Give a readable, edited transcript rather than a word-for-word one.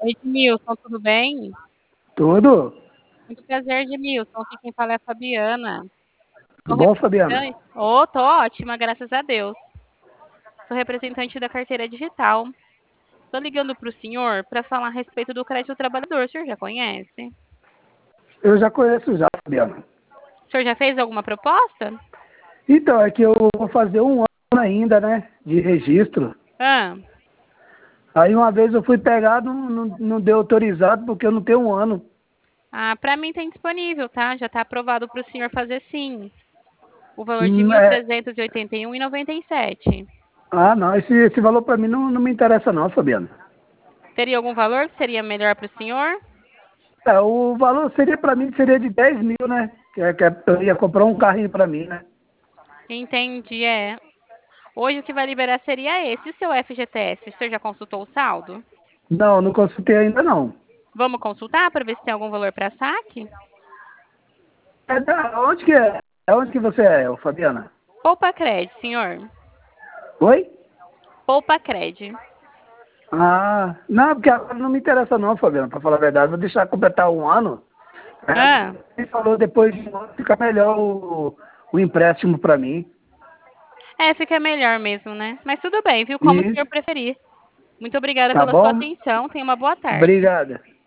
Edmilson, tudo bem? Tudo? Muito prazer, Edmilson. Aqui quem fala é a Fabiana. Sou Tudo bom, Fabiana? representante. Oh, tô ótima, graças a Deus. Sou representante da carteira digital. Tô ligando para o senhor para falar a respeito do crédito trabalhador. O senhor já conhece? Eu já conheço já, Fabiana. O senhor já fez alguma proposta? Então, é que eu vou fazer um ano ainda, né, de registro. Ah, Aí uma vez eu fui pegar, não deu autorizado porque eu não tenho um ano. para mim tem disponível, tá? Já está aprovado para o senhor fazer sim. O valor de É, 1.381,97. não, esse valor para mim não me interessa não, Fabiana. Teria algum valor que seria melhor para o senhor? O valor seria para mim, seria de 10 mil, né? Eu ia comprar um carrinho para mim, né? Entendi, é. Hoje o que vai liberar seria esse. E o seu FGTS? O senhor já consultou o saldo? Não consultei ainda não. Vamos consultar para ver se tem algum valor para saque? Onde que é? Onde que você é, ô, Fabiana? Poupa Cred, senhor. Oi? Poupa Cred. Não, porque agora não me interessa não, Fabiana, para falar a verdade. Vou deixar completar um ano. Ah, Ele falou depois de um ano fica melhor o empréstimo para mim. fica melhor mesmo, né? Mas tudo bem, viu? Como o senhor Isso, preferir. Muito obrigada tá pela sua bom? atenção. Tenha uma boa tarde. Obrigada.